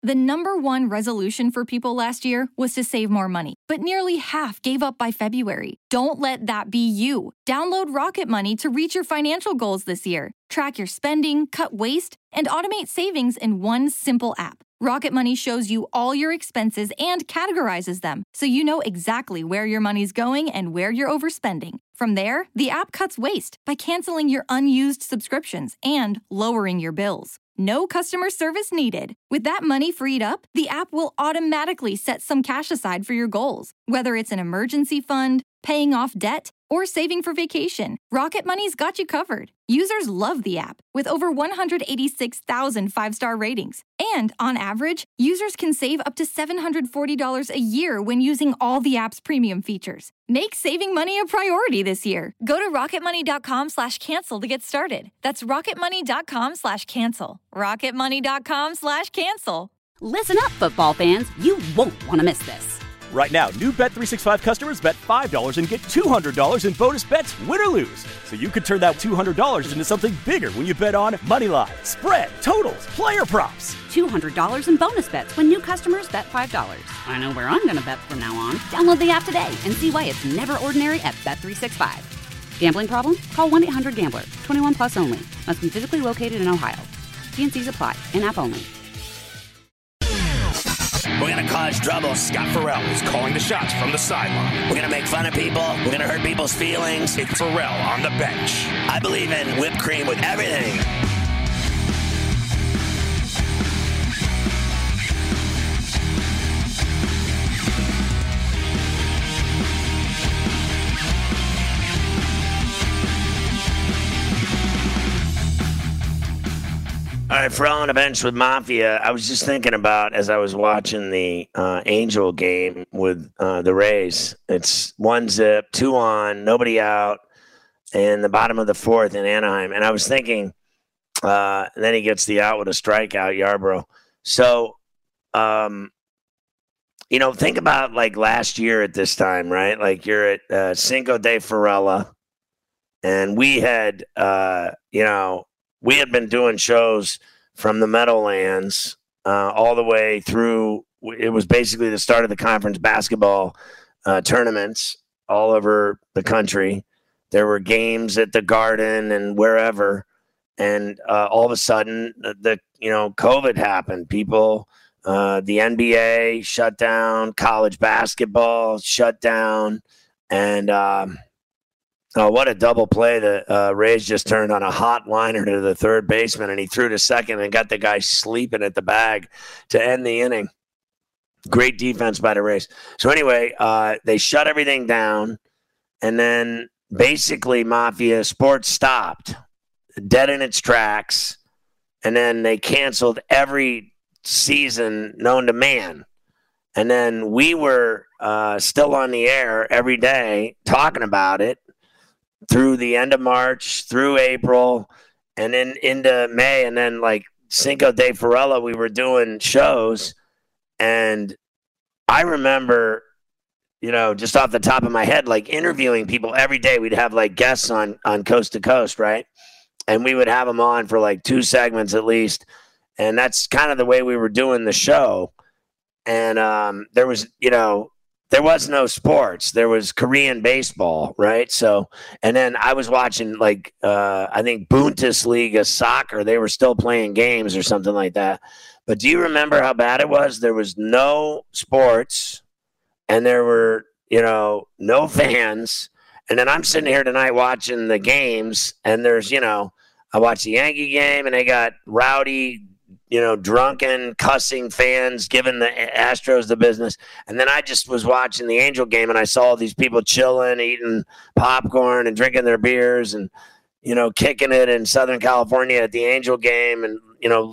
The number one resolution for people last year was to save more money, but nearly half gave up by February. Don't let that be you. Download Rocket Money to reach your financial goals this year. Track your spending, cut waste, and automate savings in one simple app. Rocket Money shows you all your expenses and categorizes them, so you know exactly where your money's going and where you're overspending. From there, the app cuts waste by canceling your unused subscriptions and lowering your bills. No customer service needed. With that money freed up, the app will automatically set some cash aside for your goals, whether it's an emergency fund, paying off debt, or saving for vacation. Rocket Money's got you covered. Users love the app, with over 186,000 five-star ratings. And on average, users can save up to $740 a year when using all the app's premium features. Make saving money a priority this year. Go to rocketmoney.com/cancel to get started. That's rocketmoney.com/cancel. rocketmoney.com/cancel. Listen up, football fans. You won't want to miss this. Right now, new Bet365 customers bet $5 and get $200 in bonus bets, win or lose. So you could turn that $200 into something bigger when you bet on moneyline, spread, totals, player props. $200 in bonus bets when new customers bet $5. I know where I'm going to bet from now on. Download the app today and see why it's never ordinary at Bet365. Gambling problem? Call 1-800-GAMBLER. 21 plus only. Must be physically located in Ohio. T&Cs apply. In-app only. We're going to cause trouble. Scott Farrell is calling the shots from the sideline. We're going to make fun of people. We're going to hurt people's feelings. It's Farrell on the bench. I believe in whipped cream with everything. All right, Farrell on the bench with Mafia. I was just thinking about, as I was watching the Angel game with the Rays, it's 1-0, 2 on, nobody out, in the bottom of the fourth in Anaheim. And I was thinking, and then he gets the out with a strikeout, Yarbrough. So, think about like last year at this time, right? Like you're at Cinco de Ferrella, and we had, we had been doing shows from the Meadowlands all the way through. It was basically the start of the conference basketball tournaments all over the country. There were games at the Garden and wherever. And all of a sudden, COVID happened. People, the NBA shut down, college basketball shut down. And what a double play. The Rays just turned on a hot liner to the third baseman, and he threw to second and got the guy sleeping at the bag to end the inning. Great defense by the Rays. So anyway, they shut everything down, and then basically Mafia sports stopped, dead in its tracks, and then they canceled every season known to man. And then we were still on the air every day talking about it through the end of March, through April, and then into May. And then like Cinco de Ferrella, we were doing shows. And I remember, just off the top of my head, like interviewing people every day. We'd have like guests on Coast to Coast, right? And we would have them on for like 2 segments at least. And that's kind of the way we were doing the show. And there was no sports. There was Korean baseball, right? So, and then I was watching like, I think Bundesliga soccer. They were still playing games or something like that. But do you remember how bad it was? There was no sports and there were, no fans. And then I'm sitting here tonight watching the games, and there's, I watched the Yankee game and they got rowdy, drunken, cussing fans giving the Astros the business. And then I just was watching the Angel game, and I saw all these people chilling, eating popcorn and drinking their beers and, kicking it in Southern California at the Angel game and,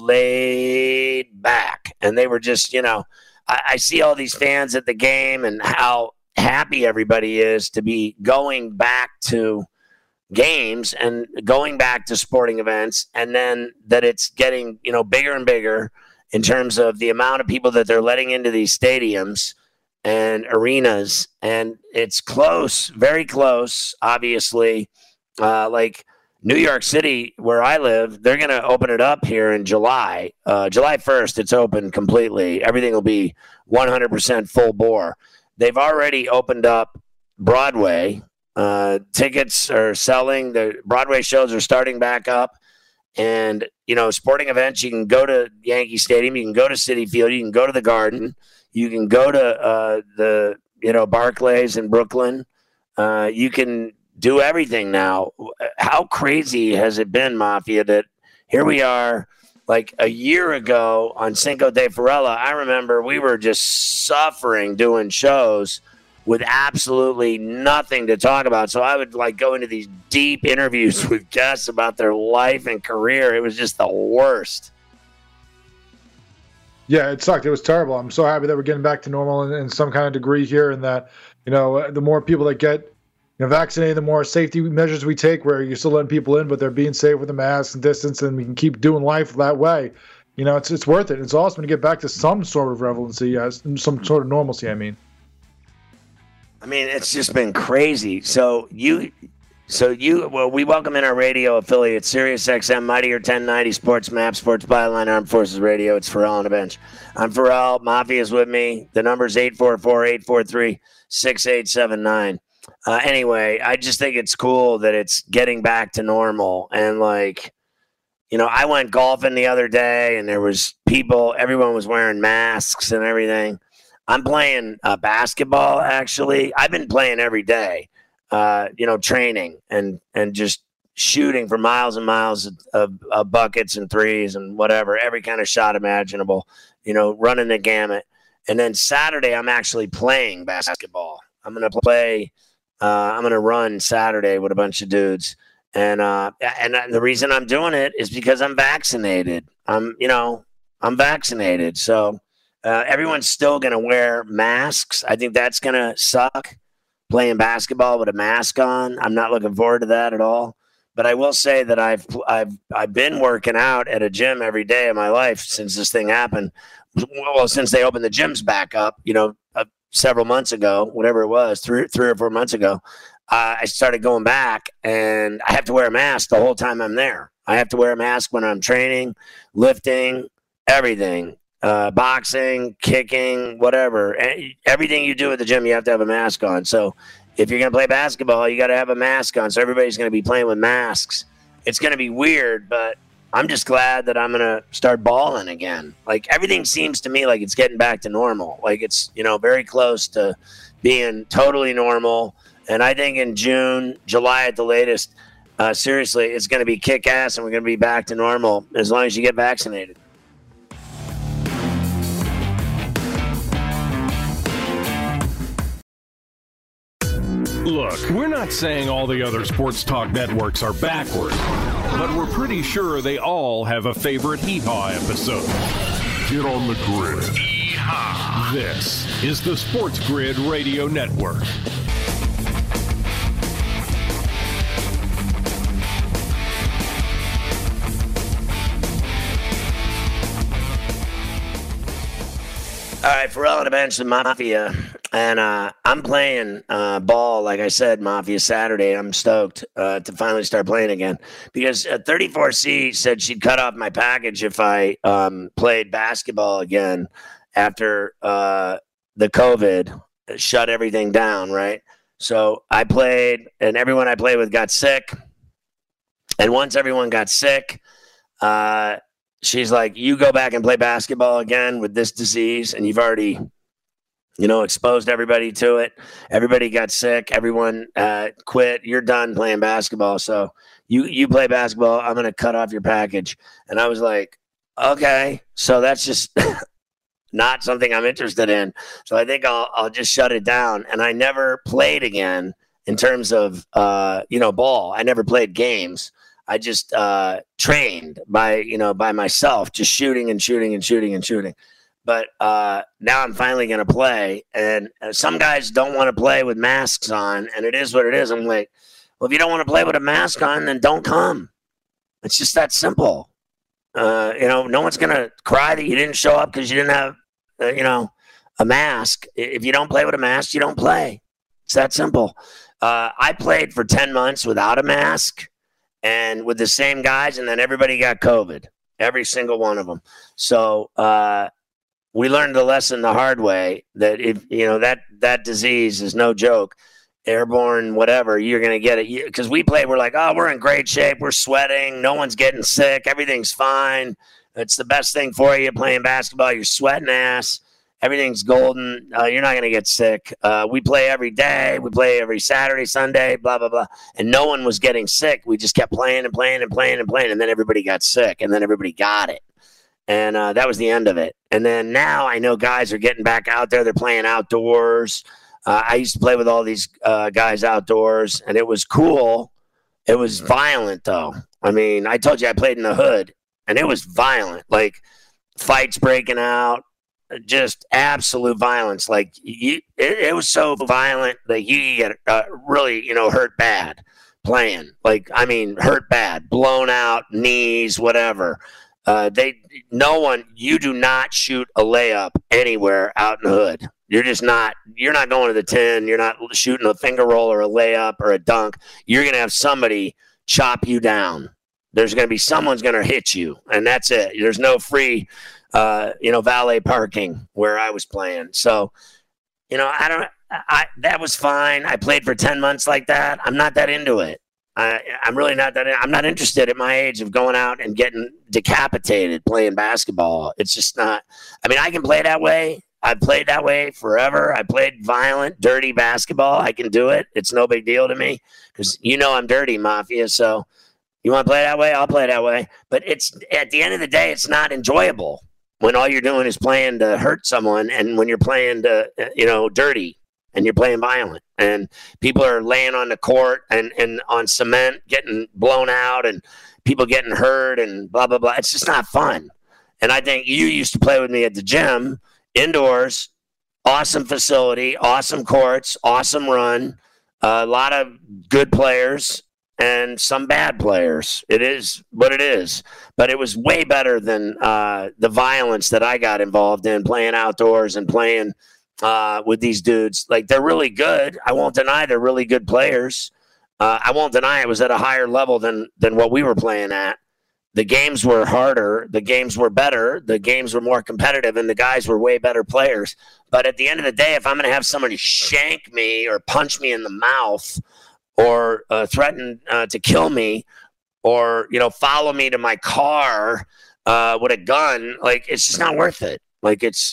laid back. And they were just, I see all these fans at the game and how happy everybody is to be going back to games and going back to sporting events, and then that it's getting, bigger and bigger in terms of the amount of people that they're letting into these stadiums and arenas. And it's close, very close, obviously. Like New York City, where I live, they're going to open it up here in July. July 1st, it's open completely. Everything will be 100% full bore. They've already opened up Broadway. Tickets are selling. The Broadway shows are starting back up. And, sporting events, you can go to Yankee Stadium. You can go to Citi Field. You can go to the Garden. You can go to the Barclays in Brooklyn. You can do everything now. How crazy has it been, Mafia, that here we are like a year ago on Cinco de Ferrella? I remember we were just suffering doing shows with absolutely nothing to talk about. So I would go into these deep interviews with guests about their life and career. It was just the worst. Yeah, it sucked. It was terrible. I'm so happy that we're getting back to normal in some kind of degree here, and that, the more people that get vaccinated, the more safety measures we take, where you're still letting people in, but they're being safe with the masks and distance, and we can keep doing life that way. It's worth it. It's awesome to get back to some sort of relevancy, some sort of normalcy, I mean, it's just been crazy. We welcome in our radio affiliate, Sirius XM, Mightier 1090, Sports Map, Sports Byline, Armed Forces Radio. It's Ferrall on the Bench. I'm Ferrall. Mafia's with me. The number's 844-843-6879. Anyway, I just think it's cool that it's getting back to normal. And I went golfing the other day, and there was everyone was wearing masks and everything. I'm playing basketball, actually. I've been playing every day, training and just shooting for miles and miles of buckets and threes and whatever, every kind of shot imaginable, running the gamut. And then Saturday, I'm actually playing basketball. I'm going to run Saturday with a bunch of dudes. And the reason I'm doing it is because I'm vaccinated. I'm vaccinated. So everyone's still going to wear masks. I think that's going to suck, playing basketball with a mask on. I'm not looking forward to that at all. But I will say that I've been working out at a gym every day of my life since this thing happened. Well, since they opened the gyms back up, several months ago, whatever it was, 3 or 4 months ago, I started going back, and I have to wear a mask the whole time I'm there. I have to wear a mask when I'm training, lifting, everything, boxing, kicking, whatever. Everything you do at the gym, you have to have a mask on. So if you're going to play basketball, you got to have a mask on. So everybody's going to be playing with masks. It's going to be weird, but I'm just glad that I'm going to start balling again. Everything seems to me like it's getting back to normal. It's, very close to being totally normal. And I think in July at the latest, seriously, it's going to be kick-ass, and we're going to be back to normal as long as you get vaccinated. Look, we're not saying all the other sports talk networks are backward, but we're pretty sure they all have a favorite Hee-Haw episode. Get on the grid. Hee-Haw. This is the Sports Grid Radio Network. All right, Ferrall on the Bench, the Mafia, and I'm playing ball, like I said, Mafia Saturday. I'm stoked to finally start playing again, because 34C said she'd cut off my package if I played basketball again after the COVID shut everything down, right? So I played, and everyone I played with got sick, and once everyone got sick, she's like, you go back and play basketball again with this disease, and you've already, exposed everybody to it. Everybody got sick. Everyone quit. You're done playing basketball. So you play basketball. I'm going to cut off your package. And I was like, okay. So that's just not something I'm interested in. So I think I'll just shut it down. And I never played again in terms of, ball. I never played games. I just trained by myself, just shooting and shooting and shooting and shooting. But now I'm finally going to play. And some guys don't want to play with masks on, and it is what it is. I'm like, well, if you don't want to play with a mask on, then don't come. It's just that simple. No one's going to cry that you didn't show up because you didn't have, a mask. If you don't play with a mask, you don't play. It's that simple. I played for 10 months without a mask. and with the same guys, and then everybody got COVID, every single one of them. So we learned the lesson the hard way that if that disease is no joke, airborne, whatever, you're going to get it. Because we played, we're like, oh, we're in great shape, we're sweating, no one's getting sick, everything's fine. It's the best thing for you playing basketball. You're sweating ass. Everything's golden. You're not going to get sick. We play every day. We play every Saturday, Sunday, blah, blah, blah. And no one was getting sick. We just kept playing and playing and playing and playing. And then everybody got sick. And then everybody got it. And that was the end of it. And then now I know guys are getting back out there. They're playing outdoors. I used to play with all these guys outdoors. And it was cool. It was violent, though. I mean, I told you I played in the hood. And it was violent, like fights breaking out, just absolute violence. Like it was so violent that you get really, hurt bad playing. Like, I mean, hurt bad, blown out, knees, whatever. You do not shoot a layup anywhere out in the hood. You're not going to the 10. You're not shooting a finger roll or a layup or a dunk. You're going to have somebody chop you down. There's going to be someone's going to hit you, and that's it. There's no free, valet parking where I was playing. So, that was fine. I played for 10 months like that. I'm not that into it. I'm really not that. I'm not interested at my age of going out and getting decapitated playing basketball. It's just not. I mean, I can play that way. I've played that way forever. I played violent, dirty basketball. I can do it. It's no big deal to me because I'm dirty, Mafia. So. You want to play that way? I'll play that way. But it's at the end of the day, it's not enjoyable when all you're doing is playing to hurt someone, and when you're playing to, dirty and you're playing violent, and people are laying on the court and on cement, getting blown out, and people getting hurt, and blah blah blah. It's just not fun. And I think you used to play with me at the gym, indoors, awesome facility, awesome courts, awesome run, a lot of good players. And some bad players. It is what it is. But it was way better than the violence that I got involved in playing outdoors and playing with these dudes. Like, they're really good. I won't deny they're really good players. I won't deny it was at a higher level than what we were playing at. The games were harder. The games were better. The games were more competitive, and the guys were way better players. But at the end of the day, if I'm going to have somebody shank me or punch me in the mouth or threaten to kill me, or follow me to my car with a gun, like, it's just not worth it. Like, it's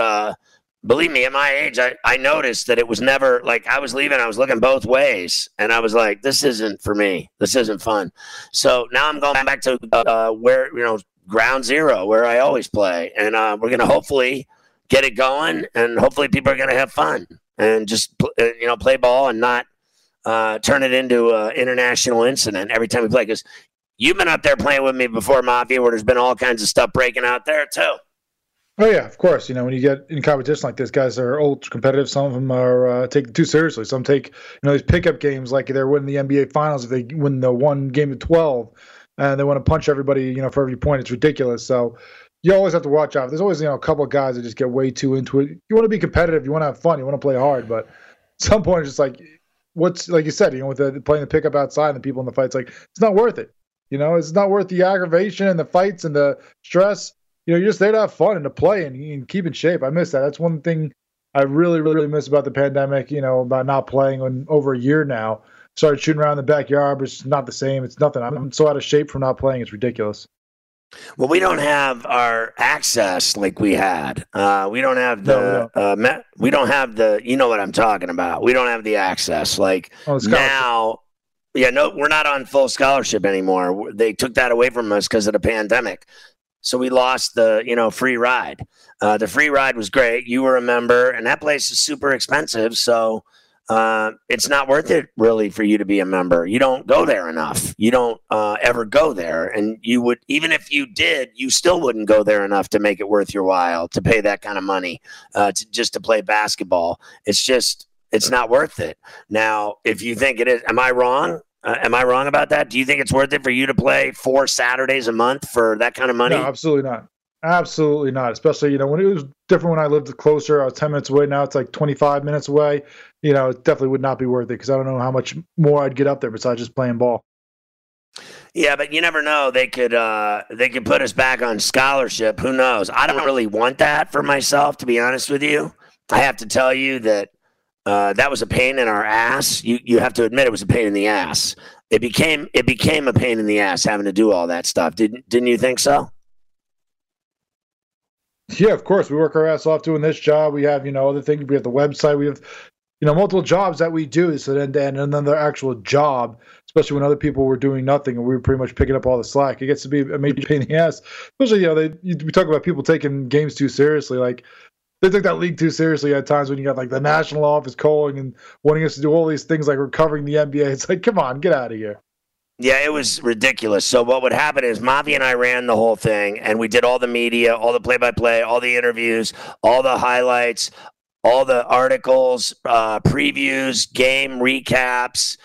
believe me, at my age, I noticed that it was never, like, I was leaving, I was looking both ways, and I was like, this isn't for me. This isn't fun. So now I'm going back to where ground zero, where I always play, and we're gonna hopefully get it going, and hopefully people are gonna have fun and just play ball and not turn it into an international incident every time we play. Because you've been up there playing with me before, Mafia, where there's been all kinds of stuff breaking out there too. Oh yeah, of course. When you get in competition like this, guys are ultra competitive. Some of them are taken too seriously. Some take these pickup games like they're winning the NBA Finals if they win the one game of 12, and they want to punch everybody for every point. It's ridiculous. So you always have to watch out. There's always a couple of guys that just get way too into it. You want to be competitive. You want to have fun. You want to play hard, but at some point it's just like, what's, like you said, with playing the pickup outside and the people in the fights, like, it's not worth it. It's not worth the aggravation and the fights and the stress. You're just there to have fun and to play and keep in shape. I miss that. That's one thing I really, really miss about the pandemic, about not playing in over a year now. Started shooting around in the backyard, but it's not the same. It's nothing. I'm so out of shape from not playing. It's ridiculous. Well, we don't have our access like we had. We don't have the we don't have the, what I'm talking about. We don't have the access like now. Yeah, no, we're not on full scholarship anymore. They took that away from us because of the pandemic. So we lost the, free ride. The free ride was great. You were a member, and that place is super expensive. So it's not worth it really for you to be a member. You don't go there enough. You don't ever go there. And you would, even if you did, you still wouldn't go there enough to make it worth your while to pay that kind of money just to play basketball. It's not worth it. Now, if you think it is, am I wrong? Am I wrong about that? Do you think it's worth it for you to play 4 Saturdays a month for that kind of money? No, absolutely not. Absolutely not. Especially, when it was different when I lived closer. I was 10 minutes away. Now it's like 25 minutes away. It definitely would not be worth it because I don't know how much more I'd get up there besides just playing ball. Yeah, but you never know. They could put us back on scholarship. Who knows? I don't really want that for myself, to be honest with you. I have to tell you that that was a pain in our ass. You have to admit it was a pain in the ass. It became a pain in the ass having to do all that stuff. Didn't you think so? Yeah, of course. We work our ass off doing this job. We have, other things. We have the website. We have, multiple jobs that we do. So then another actual job, especially when other people were doing nothing and we were pretty much picking up all the slack. It gets to be a major pain in the ass. Especially, we talk about people taking games too seriously. Like, they took that league too seriously at times when you got like the national office calling and wanting us to do all these things like recovering the NBA. It's like, come on, get out of here. Yeah, it was ridiculous. So what would happen is Mafia and I ran the whole thing, and we did all the media, all the play-by-play, all the interviews, all the highlights, all the articles, previews, game recaps,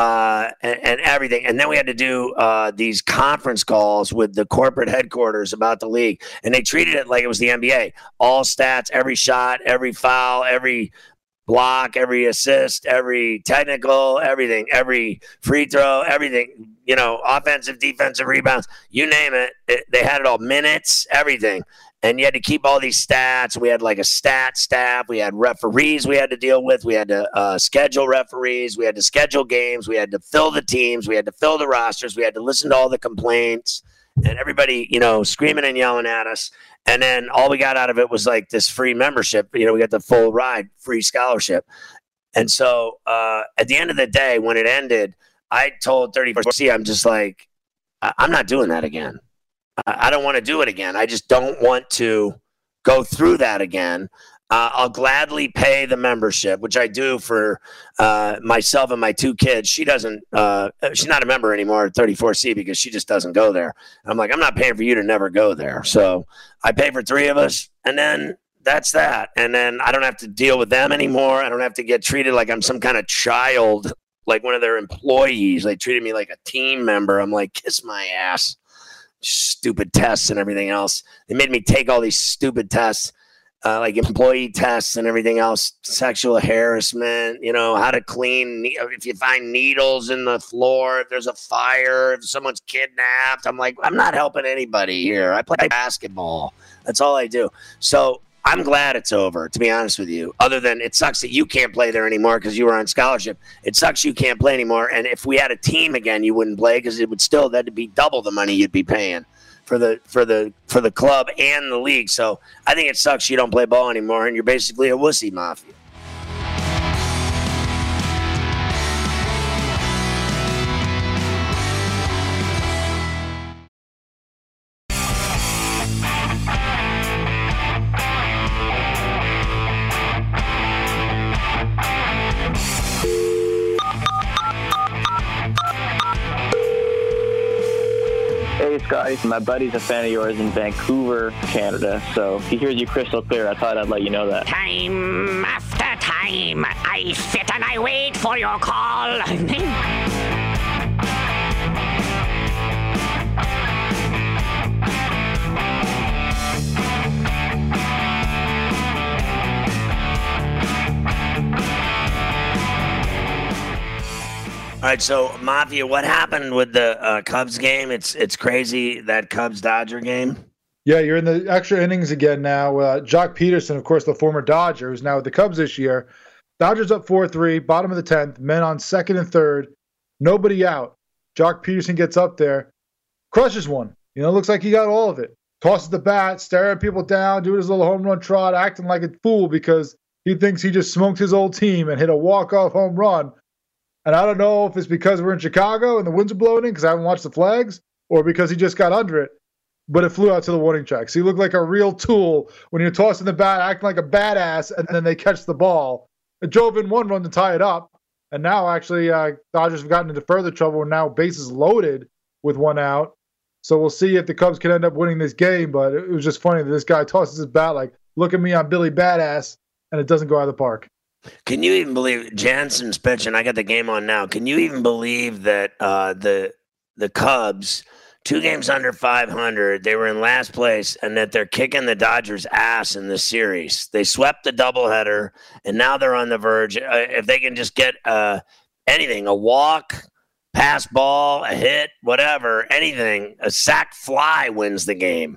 and everything. And then we had to do these conference calls with the corporate headquarters about the league. And they treated it like it was the NBA. All stats, every shot, every foul, every block, every assist, every technical, everything, every free throw, everything, offensive, defensive rebounds, you name it. They had it all, minutes, everything. And you had to keep all these stats. We had like a stat staff. We had referees we had to deal with. We had to schedule referees. We had to schedule games. We had to fill the teams. We had to fill the rosters. We had to listen to all the complaints and everybody, screaming and yelling at us. And then all we got out of it was like this free membership. We got the full ride, free scholarship. And so at the end of the day, when it ended, I told 34C, I'm just like, I'm not doing that again. I don't want to do it again. I just don't want to go through that again. I'll gladly pay the membership, which I do for myself and my two kids. She doesn't. She's not a member anymore at 34C because she just doesn't go there. I'm like, I'm not paying for you to never go there. So I pay for three of us, and then that's that. And then I don't have to deal with them anymore. I don't have to get treated like I'm some kind of child, like one of their employees. They treated me like a team member. I'm like, kiss my ass. Stupid tests and everything else. They made me take all these stupid tests, like employee tests and everything else, sexual harassment, how to clean, if you find needles in the floor, if there's a fire, if someone's kidnapped. I'm like, I'm not helping anybody here. I play basketball. That's all I do. So I'm glad it's over, to be honest with you, other than it sucks that you can't play there anymore because you were on scholarship. It sucks you can't play anymore. And if we had a team again, you wouldn't play because it would still, that'd be double the money you'd be paying for the club and the league. So I think it sucks you don't play ball anymore and you're basically a wussy, Mafia. Hey, Scotty. My buddy's a fan of yours in Vancouver, Canada, so he hears you crystal clear. I thought I'd let you know that. Time after time, I sit and I wait for your call. All right, so Mafia, what happened with the Cubs game? It's crazy, that Cubs-Dodger game. Yeah, you're in the extra innings again now. Jock Peterson, of course, the former Dodger, who's now with the Cubs this year. Dodgers up 4-3, bottom of the 10th, men on second and third, nobody out. Jock Peterson gets up there, crushes one. Looks like he got all of it. Tosses the bat, staring people down, doing his little home run trot, acting like a fool because he thinks he just smoked his old team and hit a walk-off home run. And I don't know if it's because we're in Chicago and the winds are blowing in because I haven't watched the flags or because he just got under it, but it flew out to the warning track. So he looked like a real tool when you're tossing the bat, acting like a badass, and then they catch the ball. It drove in one run to tie it up. And now actually Dodgers have gotten into further trouble and now bases loaded with one out. So we'll see if the Cubs can end up winning this game. But it was just funny that this guy tosses his bat like, look at me, I'm Billy Badass, and it doesn't go out of the park. Can you even believe Jansen's pitching? I got the game on now. Can you even believe that the Cubs, 2 games under 500, they were in last place, and that they're kicking the Dodgers' ass in this series? They swept the doubleheader, and now they're on the verge. If they can just get anything, a walk, pass ball, a hit, whatever, anything. A sack fly wins the game.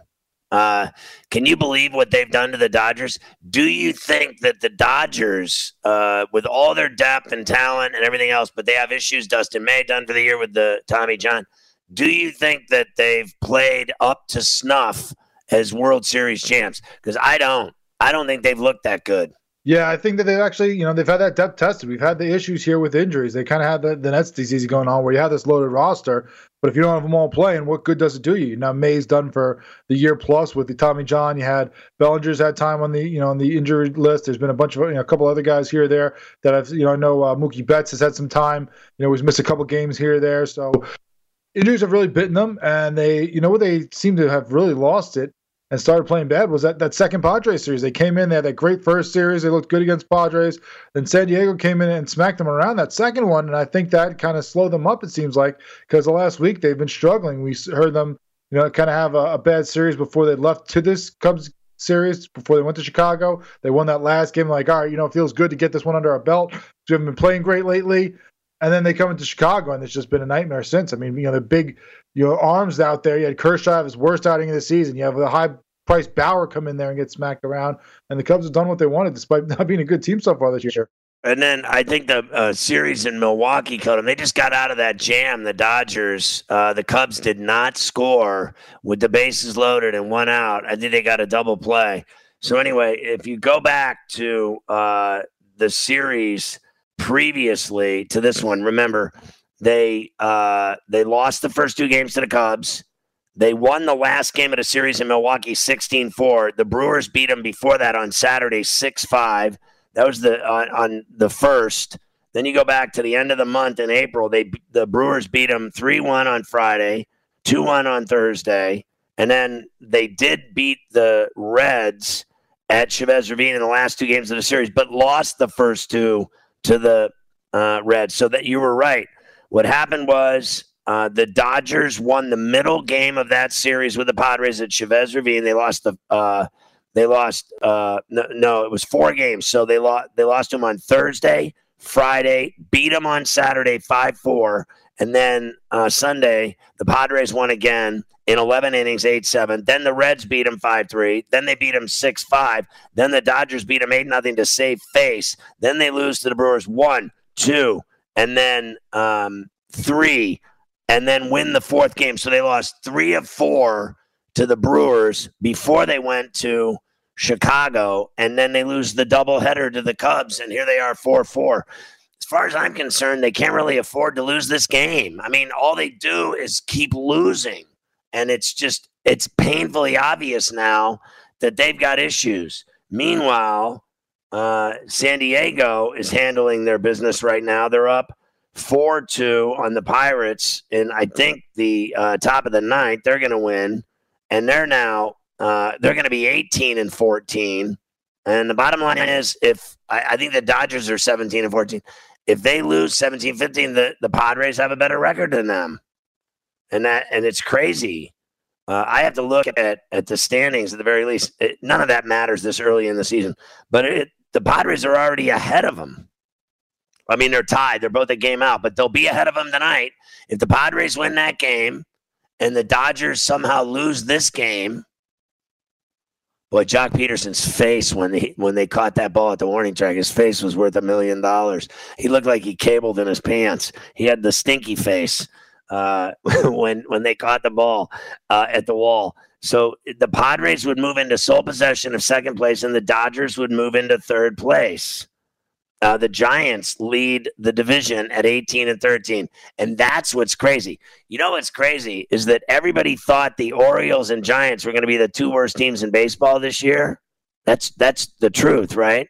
Can you believe what they've done to the Dodgers? Do you think that the Dodgers, with all their depth and talent and everything else, but they have issues, Dustin May done for the year with the Tommy John, do you think that they've played up to snuff as World Series champs? Because I don't think they've looked that good. Yeah, I think that they've actually, they've had that depth tested. We've had the issues here with injuries. They kind of had the Nets disease going on where you have this loaded roster, but if you don't have them all playing, what good does it do you? Now, May's done for the year plus with the Tommy John. You had Bellinger's had time on the, on the injury list. There's been a bunch of, a couple other guys here or there that I've, I know Mookie Betts has had some time. He's missed a couple games here or there. So injuries have really bitten them, and they, where they seem to have really lost it and started playing bad was that second Padres series. They came in, they had that great first series. They looked good against Padres. Then San Diego came in and smacked them around that second one, and I think that kind of slowed them up, it seems like, because the last week they've been struggling. We heard them, kind of have a bad series before they left to this Cubs series, before they went to Chicago. They won that last game, like, all right, it feels good to get this one under our belt. We haven't been playing great lately. And then they come into Chicago, and it's just been a nightmare since. I mean, the big, arms out there. You had Kershaw have his worst outing of the season. You have the high-priced Bauer come in there and get smacked around. And the Cubs have done what they wanted, despite not being a good team so far this year. And then I think the series in Milwaukee caught them. They just got out of that jam, the Dodgers. The Cubs did not score with the bases loaded and 1 out. I think they got a double play. So anyway, if you go back to the series previously to this one, remember, they lost the first 2 games to the Cubs. They won the last game of the series in Milwaukee 16-4. The Brewers beat them before that on Saturday 6-5. That was on the first. Then you go back to the end of the month in April. The Brewers beat them 3-1 on Friday, 2-1 on Thursday, and then they did beat the Reds at Chavez Ravine in the last 2 games of the series, but lost the first 2 to the Reds. So that you were right. What happened was the Dodgers won the middle game of that series with the Padres at Chavez Ravine. They lost it was 4 games. So they lost them on Thursday, Friday, beat them on Saturday 5-4, and then Sunday the Padres won again in 11 innings, 8-7. Then the Reds beat them 5-3. Then they beat them 6-5. Then the Dodgers beat them 8-0 to save face. Then they lose to the Brewers 1, 2, and then 3, and then win the 4th game. So they lost 3 of 4 to the Brewers before they went to Chicago, and then they lose the doubleheader to the Cubs, and here they are 4-4. As far as I'm concerned, they can't really afford to lose this game. I mean, all they do is keep losing, and it's painfully obvious now that they've got issues. Meanwhile, San Diego is handling their business right now. They're up 4-2 on the Pirates, and I think the top of the 9th, they're going to win, and they're now they're going to be 18-14. And the bottom line is, if I think the Dodgers are 17-14, if they lose 17-15, the Padres have a better record than them, and it's crazy. I have to look at the standings at the very least. None of that matters this early in the season, but the Padres are already ahead of them. I mean, they're tied. They're both a game out, but they'll be ahead of them tonight. If the Padres win that game and the Dodgers somehow lose this game, boy, Jock Peterson's face when they caught that ball at the warning track, his face was worth $1 million. He looked like he cabled in his pants. He had the stinky face when they caught the ball at the wall. So the Padres would move into sole possession of second place, and the Dodgers would move into third place. The Giants lead the division at 18-13, and that's what's crazy. You know what's crazy is that everybody thought the Orioles and Giants were going to be the 2 worst teams in baseball this year. That's the truth, right?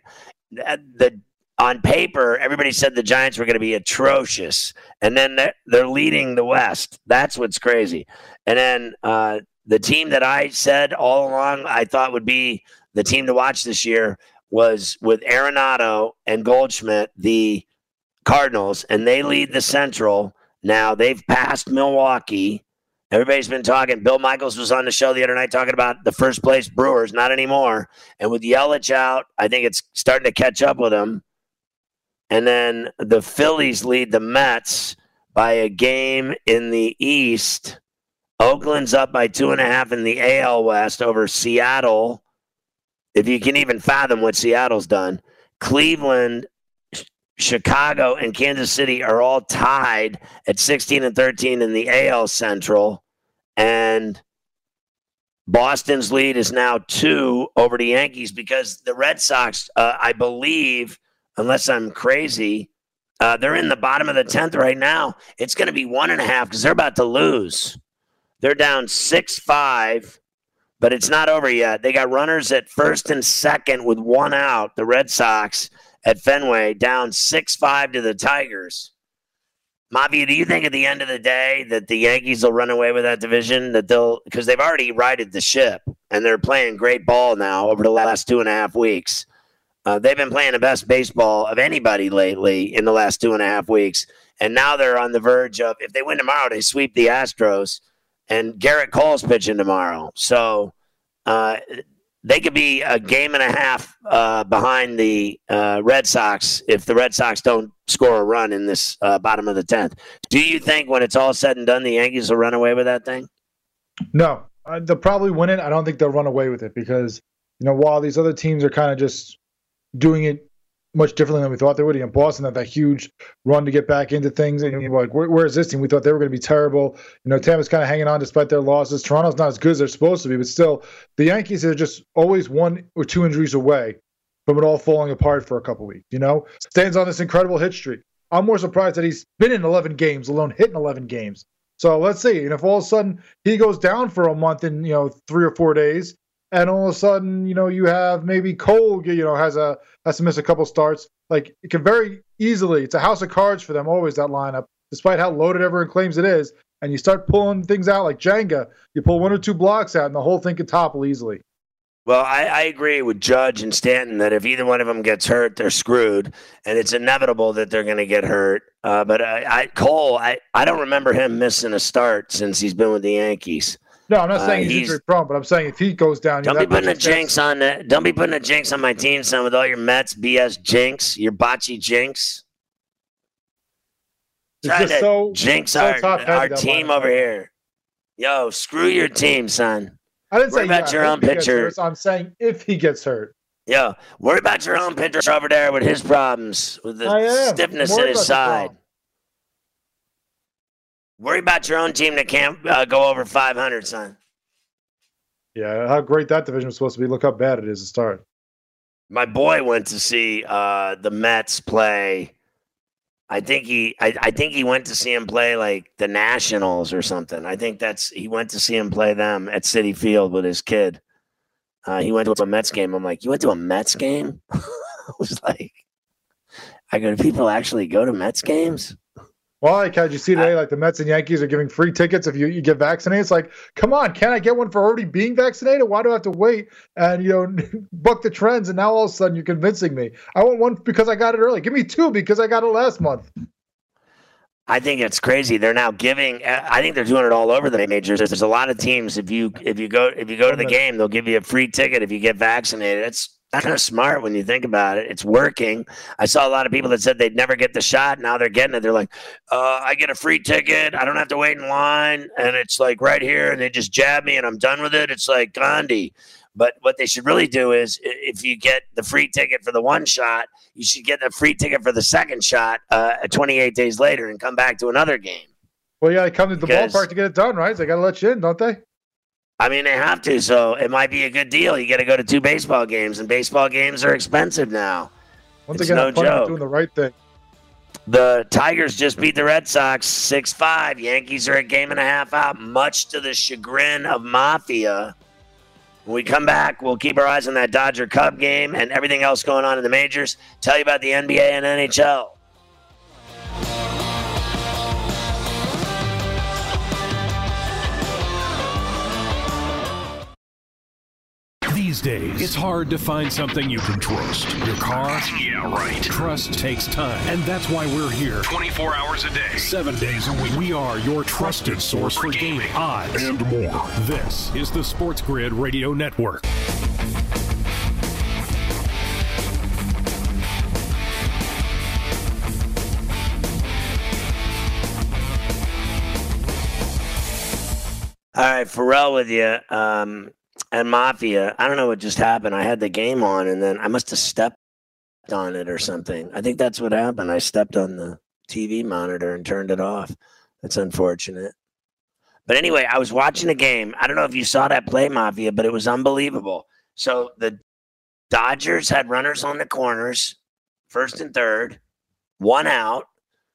On paper, everybody said the Giants were going to be atrocious, and then they're leading the West. That's what's crazy. And then the team that I said all along I thought would be the team to watch this year was with Arenado and Goldschmidt, the Cardinals, and they lead the Central. Now they've passed Milwaukee. Everybody's been talking. Bill Michaels was on the show the other night talking about the first place Brewers, not anymore. And with Yelich out, I think it's starting to catch up with them. And then the Phillies lead the Mets, by a game in the East. Oakland's up by 2.5 in the AL West over Seattle. If you can even fathom what Seattle's done. Cleveland, Chicago, and Kansas City are all tied at 16 and 13 in the AL Central. And Boston's lead is now 2 over the Yankees because the Red Sox, I believe, unless I'm crazy, they're in the bottom of the 10th right now. It's going to be 1.5 because they're about to lose. They're down 6-5, but it's not over yet. They got runners at first and second with 1 out. The Red Sox at Fenway down 6-5 to the Tigers. Mafia, do you think at the end of the day that the Yankees will run away with that division? Because they've already righted the ship, and they're playing great ball now over the last 2.5 weeks. They've been playing the best baseball of anybody lately in the last 2.5 weeks, and now they're on the verge of, if they win tomorrow, they sweep the Astros, and Garrett Cole's pitching tomorrow. So they could be a game and a half behind the Red Sox if the Red Sox don't score a run in this bottom of the 10th. Do you think when it's all said and done, the Yankees will run away with that thing? No. They'll probably win it. I don't think they'll run away with it because, while these other teams are kind of just doing it much differently than we thought they would. Boston had that huge run to get back into things. And you're like, where's this team? We thought they were going to be terrible. Tampa's kind of hanging on despite their losses. Toronto's not as good as they're supposed to be, but still, the Yankees are just always 1 or 2 injuries away from it all falling apart for a couple weeks. Stan's on this incredible hit streak. I'm more surprised that he's been in 11 games, alone hitting 11 games. So let's see. And if all of a sudden he goes down for a month in 3 or 4 days, and all of a sudden, you have maybe Cole, has to miss a couple starts. Like, it can very easily, it's a house of cards for them, always, that lineup, despite how loaded everyone claims it is. And you start pulling things out like Jenga, you pull 1 or 2 blocks out, and the whole thing can topple easily. Well, I agree with Judge and Stanton that if either one of them gets hurt, they're screwed, and it's inevitable that they're going to get hurt. But Cole, I don't remember him missing a start since he's been with the Yankees. No, I'm not saying he's injury prone, but I'm saying if he goes down, don't be putting a jinx on that. Don't be putting a jinx on my team, son, with all your Mets BS jinx, your bocce jinx. It's just so jinx our team over here. Yo, screw your team, son. I didn't worry say about your own pitcher. I'm saying if he gets hurt. Yo, worry about your own pitcher over there with his problems, with the stiffness in his side. Worry about your own team that can't go over 500, son. Yeah, how great that division was supposed to be. Look how bad it is to start. My boy went to see the Mets play. I think he went to see him play like the Nationals or something. I think he went to see him play them at Citi Field with his kid. He went to a Mets game. I'm like, you went to a Mets game? I was like, I go, do people actually go to Mets games? Well, did you see today, like the Mets and Yankees are giving free tickets if you get vaccinated? It's like, come on, can't I get one for already being vaccinated? Why do I have to wait and, buck the trends? And now all of a sudden you're convincing me. I want one because I got it early. Give me 2 because I got it last month. I think it's crazy. They're now giving. I think they're doing it all over the majors. There's a lot of teams. If you go to the game, they'll give you a free ticket if you get vaccinated. It's kind of smart when you think about it. It's working. I saw a lot of people that said they'd never get the shot. Now they're getting it. They're like, I get a free ticket. I don't have to wait in line. And it's like right here. And they just jab me and I'm done with it. It's like Gandhi. But what they should really do is if you get the free ticket for the 1 shot, you should get the free ticket for the 2nd shot 28 days later and come back to another game. Well, yeah, they come to the ballpark to get it done, right? They got to let you in, don't they? I mean, they have to, so it might be a good deal. You got to go to 2 baseball games, and baseball games are expensive now. Once again, no joke. Doing the right thing. The Tigers just beat the Red Sox 6-5. Yankees are a game and a half out, much to the chagrin of Mafia. When we come back, we'll keep our eyes on that Dodger Cub game and everything else going on in the majors. Tell you about the NBA and NHL. These days, it's hard to find something you can trust. Your car? Yeah, right. Trust takes time, and that's why we're here 24 hours a day, 7 days a week. We are your trusted source for gaming, odds, and more. This is the Sports Grid Radio Network. All right, Pharrell with you. And Mafia, I don't know what just happened. I had the game on, and then I must have stepped on it or something. I think that's what happened. I stepped on the TV monitor and turned it off. That's unfortunate. But anyway, I was watching a game. I don't know if you saw that play, Mafia, but it was unbelievable. So the Dodgers had runners on the corners, first and third, one out.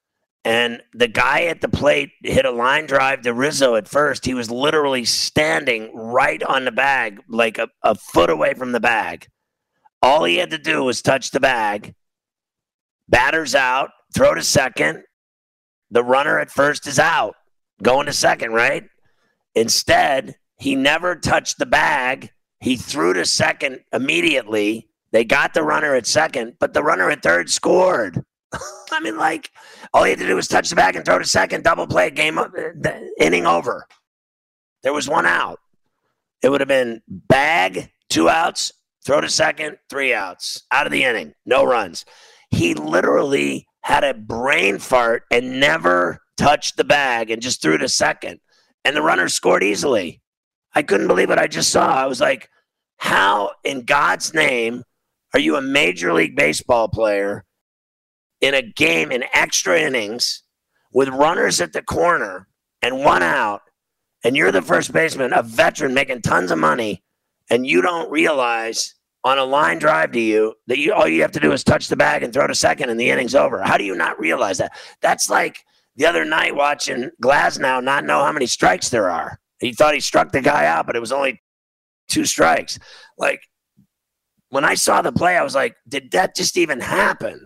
And the guy at the plate hit a line drive to Rizzo at first. He was literally standing right on the bag, like a foot away from the bag. All he had to do was touch the bag. Batter's out, throw to second. The runner at first is out, going to second, right? Instead, he never touched the bag. He threw to second immediately. They got the runner at second, but the runner at third scored. I mean, like, all he had to do was touch the bag and throw to second, double play, game up, inning over. There was one out. It would have been bag, 2 outs, throw to second, 3 outs, out of the inning, no runs. He literally had a brain fart and never touched the bag and just threw to second. And the runner scored easily. I couldn't believe what I just saw. I was like, how in God's name are you a Major League Baseball player in a game in extra innings with runners at the corner and 1 out, and you're the first baseman, a veteran making tons of money, and you don't realize on a line drive to you that all you have to do is touch the bag and throw to second and the inning's over? How do you not realize that? That's like the other night watching Glasnow not know how many strikes there are. He thought he struck the guy out, but it was only 2 strikes. Like, when I saw the play, I was like, did that just even happen?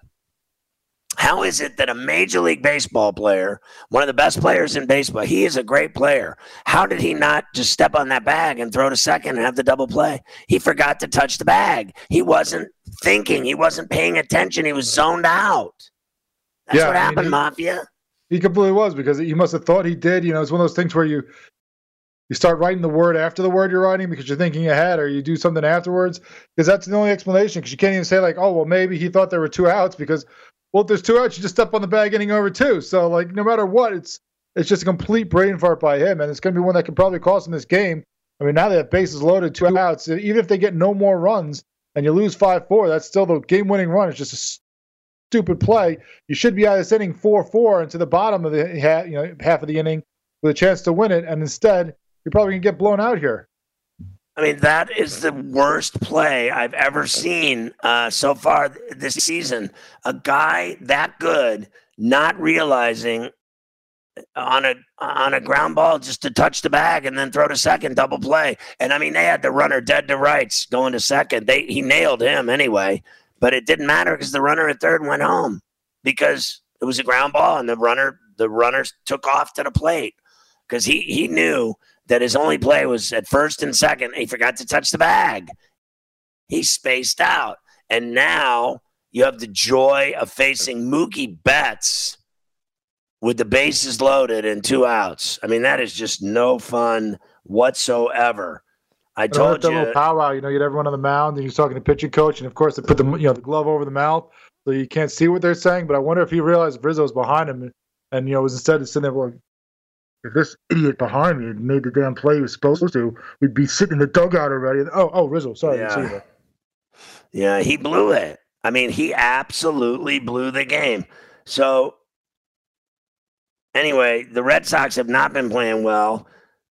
How is it that a Major League Baseball player, one of the best players in baseball, he is a great player. How did he not just step on that bag and throw to second and have the double play? He forgot to touch the bag. He wasn't thinking. He wasn't paying attention. He was zoned out. That's what happened, Mafia. He completely was, because he must have thought he did. You know, it's one of those things where you start writing the word after the word you're writing because you're thinking ahead, or you do something afterwards, because that's the only explanation. Because you can't even say like, oh, well, maybe he thought there were 2 outs because, well, if there's 2 outs, you just step on the bag inning over 2. So, like, no matter what, it's just a complete brain fart by him, and it's going to be one that could probably cost him this game. I mean, now they have bases loaded, 2 outs. Even if they get no more runs and you lose 5-4, that's still the game-winning run. It's just a stupid play. You should be out of this inning 4-4 into the bottom of the half of the inning with a chance to win it, and instead you're probably going to get blown out here. I mean, that is the worst play I've ever seen so far this season. A guy that good not realizing on a ground ball just to touch the bag and then throw to second, double play. And, I mean, they had the runner dead to rights going to second. He nailed him anyway, but it didn't matter because the runner at third went home because it was a ground ball and the runners took off to the plate because he knew that his only play was at first and second. He forgot to touch the bag. He spaced out. And now you have the joy of facing Mookie Betts with the bases loaded and 2 outs. I mean, that is just no fun whatsoever. I told you. That little powwow, you had everyone on the mound, and he's talking to pitching coach, and of course they put the glove over the mouth so you can't see what they're saying. But I wonder if he realized Rizzo's behind him, and was instead sitting there going, if this idiot behind me had made the damn play he was supposed to, we'd be sitting in the dugout already. Oh, Rizzo, sorry. Yeah. Yeah, he blew it. I mean, he absolutely blew the game. So, anyway, the Red Sox have not been playing well.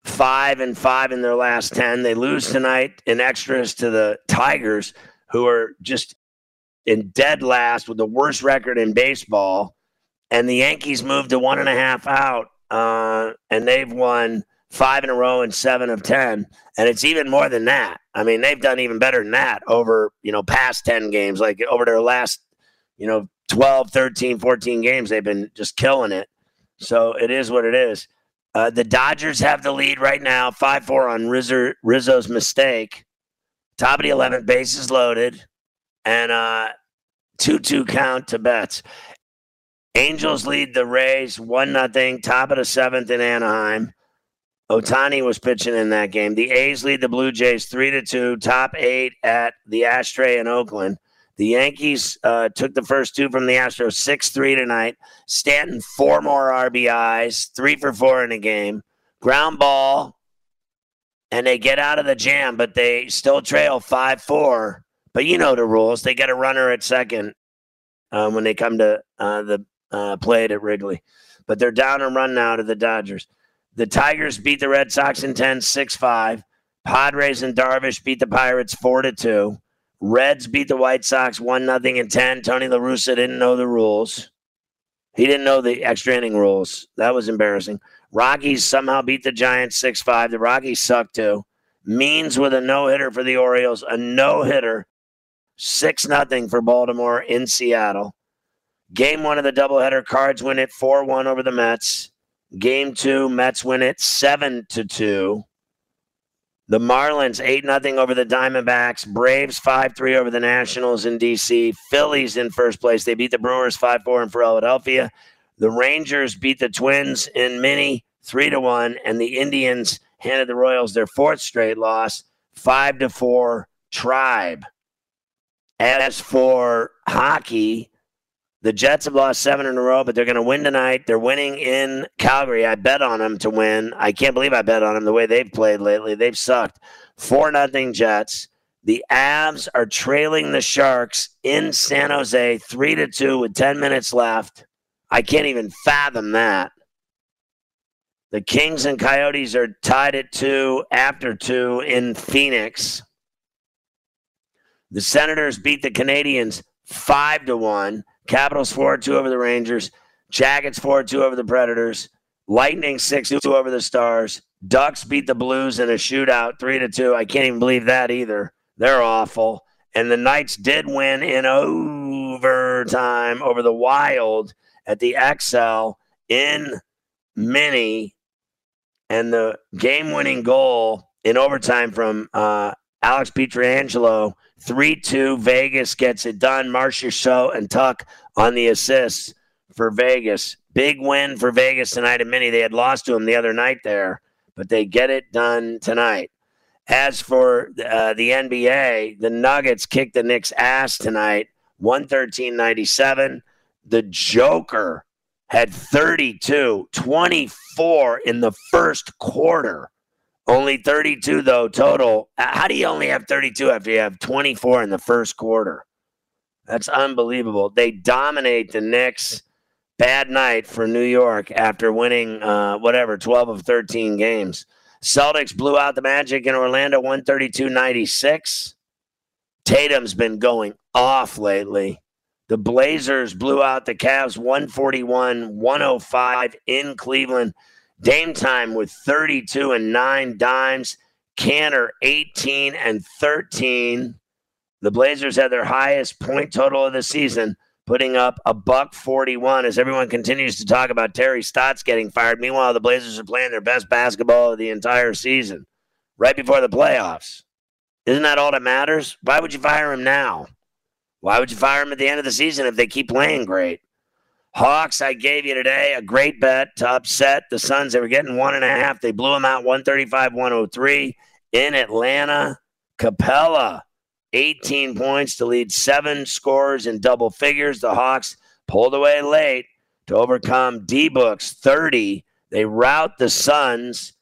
5-5 in their last 10. They lose tonight in extras to the Tigers, who are just in dead last with the worst record in baseball. And the Yankees moved to 1.5 out. And they've won 5 in a row and 7 of 10. And it's even more than that. I mean, they've done even better than that over, past 10 games, like over their last, 12, 13, 14 games. They've been just killing it. So it is what it is. The Dodgers have the lead right now, 5-4 on Rizzo's mistake. Top of the 11th, bases loaded. And 2-2 count to Betts. Angels lead the Rays 1-0, top of the 7th in Anaheim. Ohtani was pitching in that game. The A's lead the Blue Jays 3-2, top 8 at the Ashtray in Oakland. The Yankees took the first 2 from the Astros 6-3 tonight. Stanton 4 more RBIs, 3 for 4 in the game. Ground ball and they get out of the jam, but they still trail 5-4. But you know the rules. They get a runner at second when they come to the play it at Wrigley. But they're down a run now to the Dodgers. The Tigers beat the Red Sox in 10, 6-5. Padres and Darvish beat the Pirates 4-2. Reds beat the White Sox 1-0 in 10. Tony La Russa didn't know the rules. He didn't know the extra inning rules. That was embarrassing. Rockies somehow beat the Giants 6-5. The Rockies suck too. Means with a no-hitter for the Orioles. A no-hitter. 6-0 for Baltimore in Seattle. Game 1 of the doubleheader, Cards win it 4-1 over the Mets. Game 2, Mets win it 7-2. The Marlins 8-0 over the Diamondbacks. Braves 5-3 over the Nationals in D.C. Phillies in first place. They beat the Brewers 5-4 in Philadelphia. The Rangers beat the Twins in Minnie 3-1, and the Indians handed the Royals their 4th straight loss, 5-4 Tribe. As for hockey, the Jets have lost 7 in a row, but they're going to win tonight. They're winning in Calgary. I bet on them to win. I can't believe I bet on them the way they've played lately. They've sucked. 4-0 Jets. The Avs are trailing the Sharks in San Jose 3-2 with 10 minutes left. I can't even fathom that. The Kings and Coyotes are tied at 2 after 2 in Phoenix. The Senators beat the Canadiens 5-1. Capitals 4-2 over the Rangers. Jackets 4-2 over the Predators. Lightning 6-2 over the Stars. Ducks beat the Blues in a shootout 3-2. I can't even believe that either. They're awful. And the Knights did win in overtime over the Wild at the XL in Minnie. And the game-winning goal in overtime from Alex Pietrangelo, 3-2, Vegas gets it done. Marchessault and Tuck on the assists for Vegas. Big win for Vegas tonight in Minnie. They had lost to them the other night there, but they get it done tonight. As for the NBA, the Nuggets kicked the Knicks' ass tonight, 113-97. The Joker had 32, 24 in the first quarter. Only 32, though, total. How do you only have 32 after you have 24 in the first quarter? That's unbelievable. They dominate the Knicks. Bad night for New York after winning, 12 of 13 games. Celtics blew out the Magic in Orlando, 132-96. Tatum's been going off lately. The Blazers blew out the Cavs, 141-105 in Cleveland. Dame Time with 32 and 9 dimes. Cantor 18 and 13. The Blazers had their highest point total of the season, putting up $141 as everyone continues to talk about Terry Stotts getting fired. Meanwhile, the Blazers are playing their best basketball of the entire season, right before the playoffs. Isn't that all that matters? Why would you fire him now? Why would you fire him at the end of the season if they keep playing great? Hawks, I gave you today a great bet to upset the Suns. They were getting 1.5. They blew them out 135-103 in Atlanta. Capella, 18 points to lead 7 scorers in double figures. The Hawks pulled away late to overcome D-Book's 30. They rout the Suns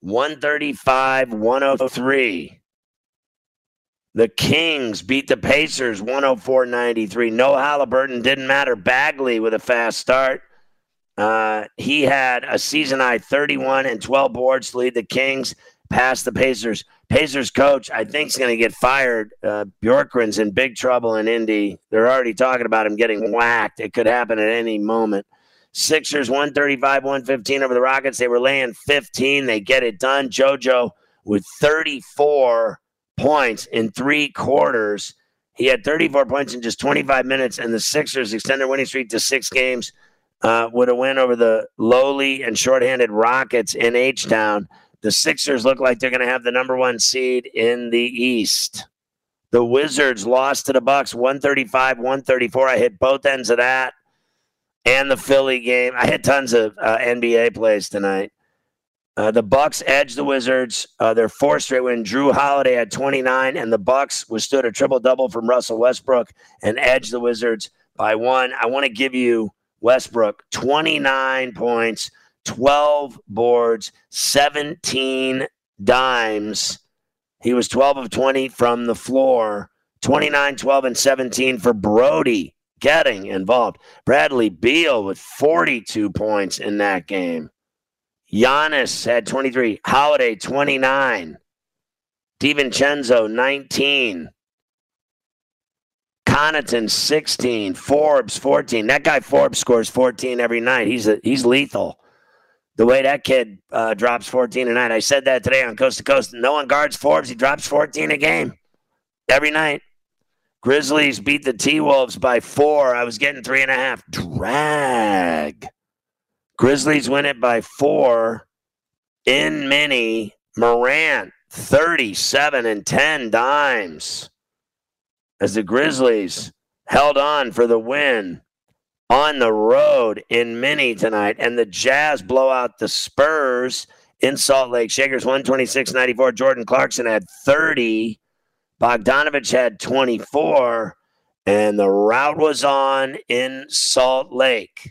135-103. The Kings beat the Pacers 104-93. No Halliburton, didn't matter. Bagley with a fast start. He had a season-high 31 and 12 boards to lead the Kings past the Pacers. Pacers coach, I think, is going to get fired. Bjorkgren's in big trouble in Indy. They're already talking about him getting whacked. It could happen at any moment. Sixers 135-115 over the Rockets. They were laying 15. They get it done. JoJo with 34 points in 3 quarters. He had 34 points in just 25 minutes, and the Sixers extend their winning streak to 6 games with a win over the lowly and shorthanded Rockets in H-Town. The Sixers look like they're going to have the number 1 seed in the East. The Wizards lost to the Bucks 135-134. I hit both ends of that and the Philly game. I had tons of NBA plays tonight. The Bucks edged the Wizards. Their 4th straight win. Drew Holiday had 29, and the Bucks withstood a triple-double from Russell Westbrook and edged the Wizards by 1. I want to give you Westbrook, 29 points, 12 boards, 17 dimes. He was 12 of 20 from the floor, 29, 12, and 17 for Brody getting involved. Bradley Beal with 42 points in that game. Giannis had 23. Holiday, 29. DiVincenzo, 19. Connaughton, 16. Forbes, 14. That guy Forbes scores 14 every night. He's lethal. The way that kid drops 14 a night. I said that today on Coast to Coast. No one guards Forbes. He drops 14 a game every night. Grizzlies beat the T-Wolves by 4. I was getting 3.5. Drag. Grizzlies win it by 4 in mini. Morant, 37 and 10 dimes as the Grizzlies held on for the win on the road in mini tonight. And the Jazz blow out the Spurs in Salt Lake. Shakers 126-94. Jordan Clarkson had 30. Bogdanovich had 24. And the rout was on in Salt Lake.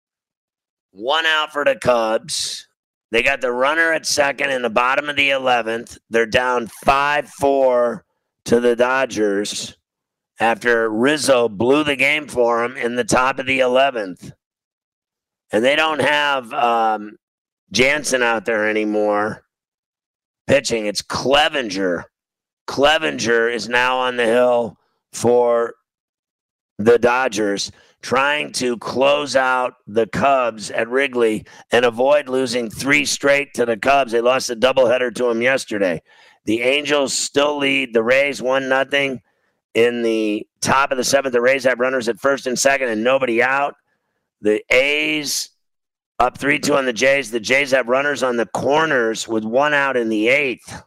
1 out for the Cubs. They got the runner at second in the bottom of the 11th. They're down 5-4 to the Dodgers after Rizzo blew the game for them in the top of the 11th. And they don't have Jansen out there anymore pitching. It's Clevenger. Clevenger is now on the hill for the Dodgers, trying to close out the Cubs at Wrigley and avoid losing 3 straight to the Cubs. They lost a doubleheader to them yesterday. The Angels still lead the Rays 1-0 in the top of the 7th. The Rays have runners at first and second and nobody out. The A's up 3-2 on the Jays. The Jays have runners on the corners with 1 out in the 8th.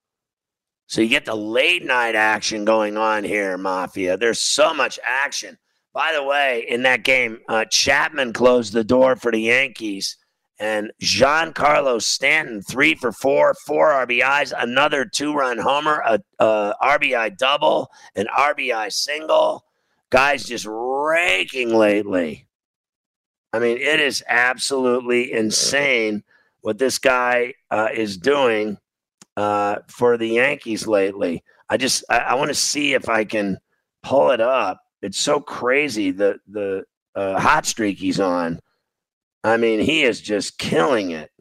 So you get the late night action going on here, Mafia. There's so much action. By the way, in that game, Chapman closed the door for the Yankees. And Giancarlo Stanton, 3 for 4, 4 RBIs, another 2-run homer, a RBI double, an RBI single. Guys just raking lately. I mean, it is absolutely insane what this guy is doing for the Yankees lately. I want to see if I can pull it up. It's so crazy, the hot streak he's on. I mean, he is just killing it.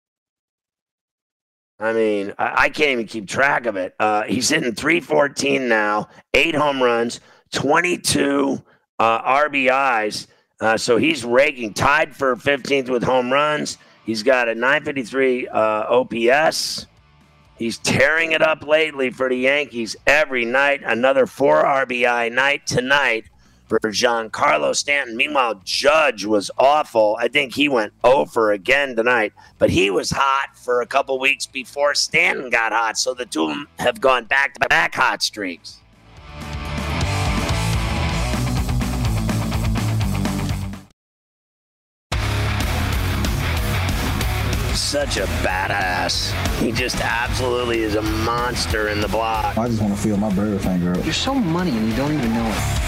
I mean, I can't even keep track of it. He's hitting .314 now, 8 home runs, 22 RBIs. So he's raking, tied for 15th with home runs. He's got a .953 OPS. He's tearing it up lately for the Yankees every night. Another 4 RBI night tonight for Giancarlo Stanton. Meanwhile, Judge was awful. I think he went 0 for again tonight. But he was hot for a couple weeks before Stanton got hot. So the two of them have gone back-to-back hot streaks. Such a badass. He just absolutely is a monster in the block. I just want to feel my bird finger up. You're so money and you don't even know it.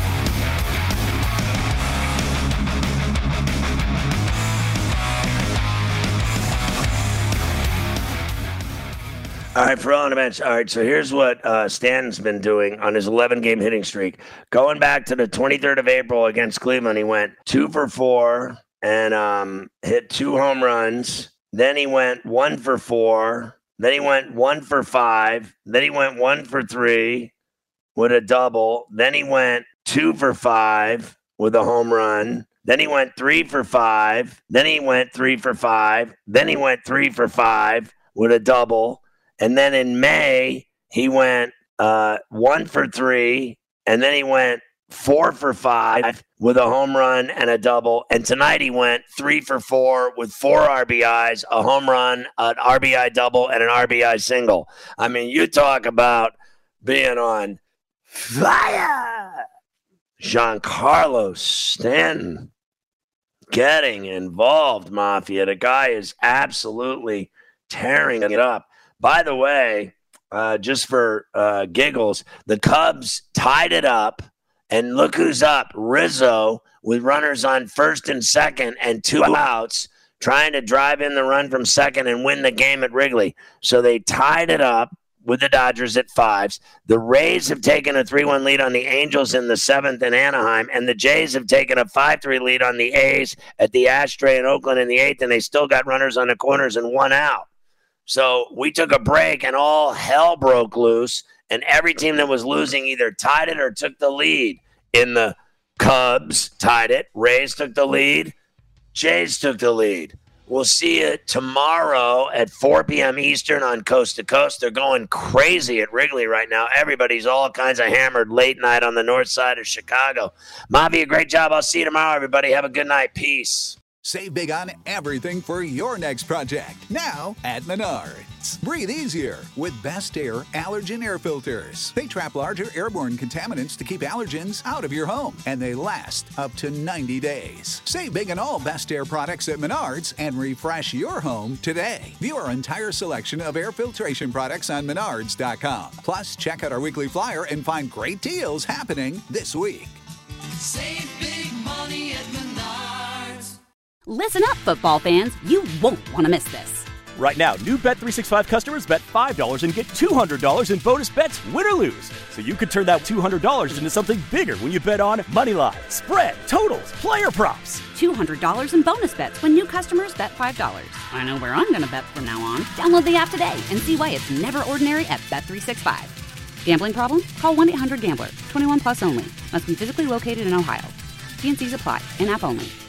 All right, for all on the bench. All right, so here's what Stanton's been doing on his 11-game hitting streak. Going back to the 23rd of April against Cleveland, he went 2 for 4 and hit 2 home runs. Then he went 1 for 4. Then he went 1 for 5. Then he went 1 for 3 with a double. Then he went 2 for 5 with a home run. Then he went 3 for 5. Then he went 3 for 5. Then he went 3 for 5 with a double. And then in May, he went 1 for 3. And then he went 4 for 5 with a home run and a double. And tonight he went 3 for 4 with 4 RBIs, a home run, an RBI double, and an RBI single. I mean, you talk about being on fire. Giancarlo Stanton getting involved, Mafia. The guy is absolutely tearing it up. By the way, just for giggles, the Cubs tied it up. And look who's up, Rizzo, with runners on first and second and 2 outs, trying to drive in the run from second and win the game at Wrigley. So they tied it up with the Dodgers at 5s. The Rays have taken a 3-1 lead on the Angels in the 7th in Anaheim, and the Jays have taken a 5-3 lead on the A's at the Ashtray in Oakland in the 8th, and they still got runners on the corners and 1 out. So we took a break, and all hell broke loose, and every team that was losing either tied it or took the lead. In the Cubs tied it, Rays took the lead, Jays took the lead. We'll see you tomorrow at 4 p.m. Eastern on Coast to Coast. They're going crazy at Wrigley right now. Everybody's all kinds of hammered late night on the north side of Chicago. Mavi, a great job. I'll see you tomorrow, everybody. Have a good night. Peace. Save big on everything for your next project. Now at Menards. Breathe easier with Best Air allergen air filters. They trap larger airborne contaminants to keep allergens out of your home, and they last up to 90 days. Save big on all Best Air products at Menards and refresh your home today. View our entire selection of air filtration products on Menards.com. Plus, check out our weekly flyer and find great deals happening this week. Save big money at Menards. Listen up, football fans. You won't want to miss this. Right now, new Bet365 customers bet $5 and get $200 in bonus bets, win or lose. So you could turn that $200 into something bigger when you bet on money line, spread, totals, player props. $200 in bonus bets when new customers bet $5. I know where I'm going to bet from now on. Download the app today and see why it's never ordinary at Bet365. Gambling problem? Call 1-800-GAMBLER. 21 plus only. Must be physically located in Ohio. T&Cs apply. In-app only.